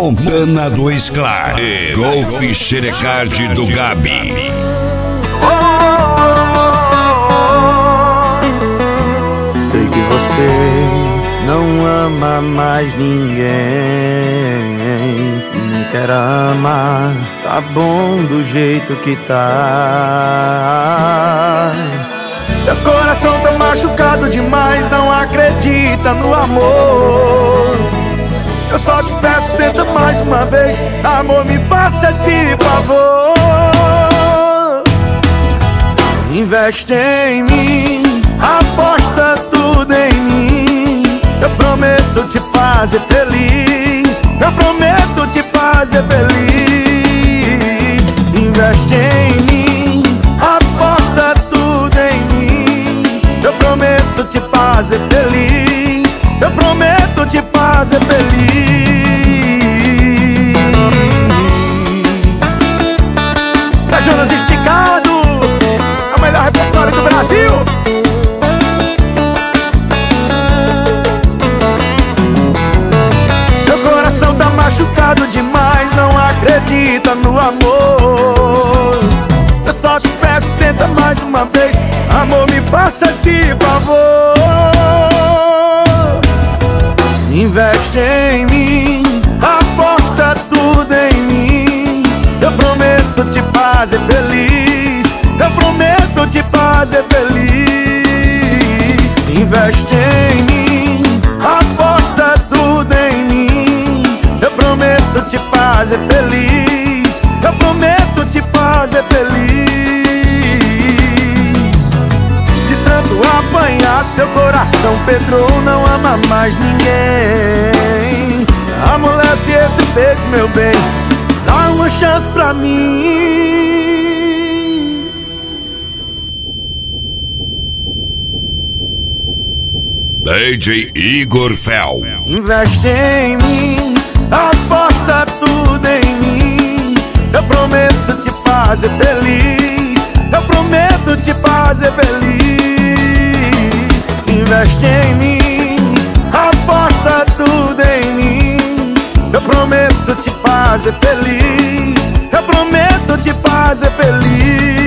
Montana do Sklar e Golf Xerecard do Gabi. Sei que você não ama mais ninguém e nem quer amar. Tá bom do jeito que tá. Seu coração tá machucado demais, não acredita no amor. Eu só te peço, tenta mais uma vez. Amor, me faça esse favor. Investe em mim, aposta tudo em mim. Eu prometo te fazer feliz. Eu prometo te fazer feliz. Investe em mim, aposta tudo em mim. Eu prometo te fazer feliz. Eu prometo te fazer feliz. Zé Jonas Esticado, é o melhor repertório do Brasil. Seu coração tá machucado demais, não acredita no amor. Eu só te peço, tenta mais uma vez. Amor, me faça esse favor. Investe em mim, aposta tudo em mim. Eu prometo te fazer feliz. Eu prometo te fazer feliz. Investe em mim, aposta tudo em mim. Eu prometo te fazer feliz. Eu prometo te fazer feliz. De tanto apanhar, seu coração pedrou, não ama mais ninguém. Amolece esse peito, meu bem, dá uma chance pra mim. DJ Igor Fel. Investe em mim, aposta tudo em mim. Eu prometo te fazer feliz. Eu prometo te fazer feliz. Investe em mim, aposta tudo em mim. Eu prometo te fazer feliz. Eu prometo te fazer feliz.